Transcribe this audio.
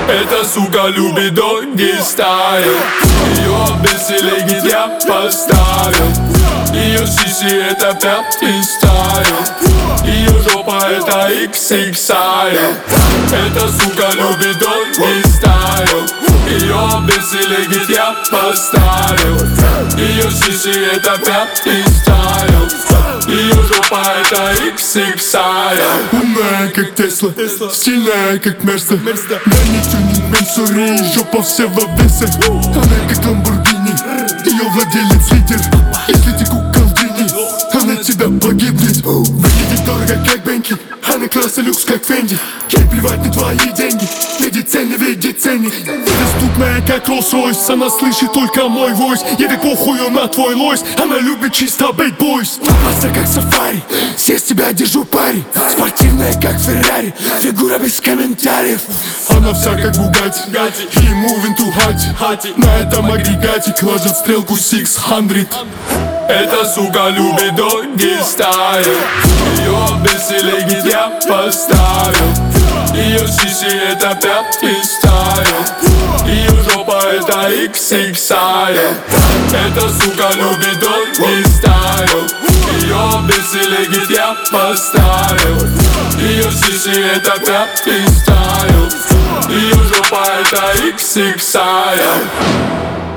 Эта сука любит доги стайл. Ее обеселегит я поставил. Ее сиси это пятый стайл. Ее жопа это XXL. Эта сука любит доги стайл. Ее обеселегит я поставил. Ее сиси это пятый стайл. Ее жопа это XXL. Умная как Тесла, стильная как Мерса. Мене тюнинг, Менсури, жопа вся в обвесе. Она как Ламборгини, ее владелец лидер. Если ты куколдини, она тебя погибнет. Выглядит дорого как Бенки, она класса люкс как Фенди. Ей плевать на твои деньги, видит цены, видит ценник. Доступная как Роллс-Ройс, она слышит только мой войс. Ей так похую на твой лойс, она любит чисто бейт бойс. Масса как сафари, все с тебя держу парень. Спортивная как Феррари, фигура без комментариев. Она вся как Бугатти, и moving to Hati. На этом агрегате кладет стрелку 600. Эта сука любит доги стайл. Ее обеселегит я поставил. Ее сиси это пятый стайл. Ее жопа это XXL. Эта сука любит доги стайл. Ее обеселегит я поставил. Ее сиси это пятый стайл. Ее жопа это XXL.